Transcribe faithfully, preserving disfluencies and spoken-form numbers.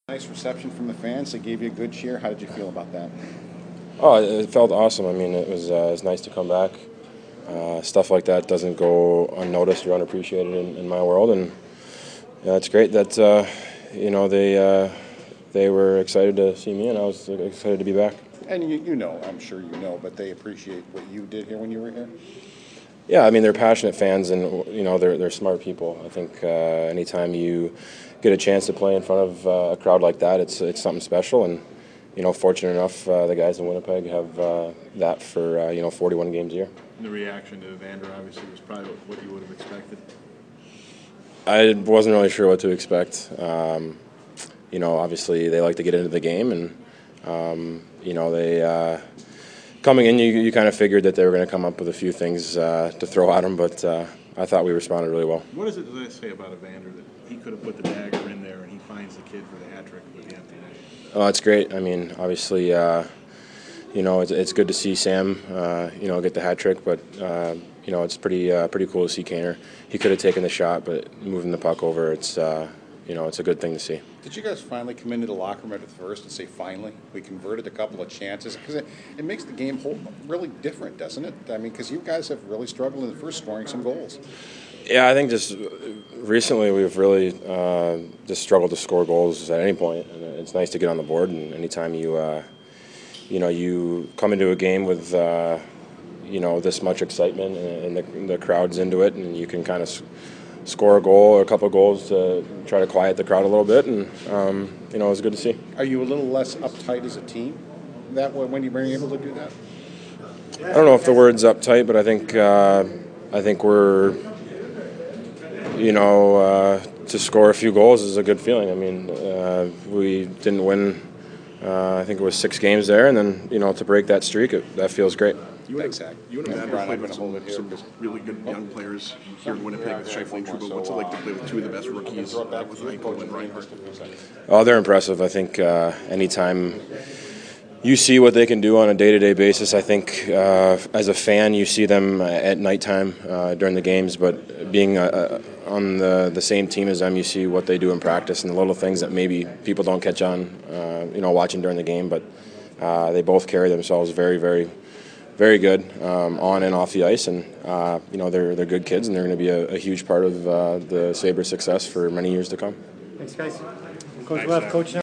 Nice reception from the fans. They gave you a good cheer. How did you feel about that? Oh, it felt awesome. I mean, it was uh, it was nice to come back. Uh, stuff like that doesn't go unnoticed or unappreciated in, in my world, and yeah, it's great that uh, you know they uh, they were excited to see me, and I was excited to be back. And you, you know, I'm sure you know, but they appreciate what you did here when you were here. Yeah, I mean they're passionate fans, and you know they're they're smart people. I think uh, anytime you get a chance to play in front of uh, a crowd like that, it's it's something special. And you know, fortunate enough, uh, the guys in Winnipeg have uh, that for uh, you know forty-one games a year. And the reaction to Evander obviously was probably what you would have expected. I wasn't really sure what to expect. Um, you know, obviously they like to get into the game, and um, you know they. Uh, Coming in, you, you kind of figured that they were going to come up with a few things uh, to throw at him, but uh, I thought we responded really well. What does it say about Evander that he could have put the dagger in there and he finds the kid for the hat trick with the empty net? Oh, it's great. I mean, obviously, uh, you know, it's, it's good to see Sam, uh, you know, get the hat trick, but uh, you know, it's pretty uh, pretty cool to see Kaner. He could have taken the shot, but moving the puck over, it's uh, you know, it's a good thing to see. Did you guys finally come into the locker room at the first and say, finally, we converted a couple of chances? Because it, it makes the game whole, really different, doesn't it? I mean, because you guys have really struggled in the first scoring some goals. Yeah, I think just recently we've really uh, just struggled to score goals at any point, and it's nice to get on the board. And anytime you, uh, you know, you come into a game with, uh, you know, this much excitement and the, the crowd's into it, and you can kind of score a goal or a couple of goals to try to quiet the crowd a little bit, and um, you know, it was good to see. Are you a little less uptight as a team that when you were able to do that? I don't know if the word's uptight, but I think uh, I think we're, you know, uh, to score a few goals is a good feeling. I mean, uh, we didn't win. Uh, I think it was six games there, and then you know to break that streak, it, that feels great. You and, Thanks, you and Evander yeah, played with some, some really good young players here in Winnipeg with Scheifele and Trouba. What's it like to play with two of the best rookies? That was Eichel and Reinhart. Oh, they're impressive. I think uh, anytime you see what they can do on a day-to-day basis, I think uh, as a fan you see them at nighttime uh, during the games, but being uh, on the, the same team as them, you see what they do in practice and the little things that maybe people don't catch on, uh, you know, watching during the game. But uh, they both carry themselves very, very very good um, on and off the ice, and uh, you know they're they're good kids, and they're going to be a, a huge part of uh, the Sabres' success for many years to come. Thanks, guys. Coach left, coach now.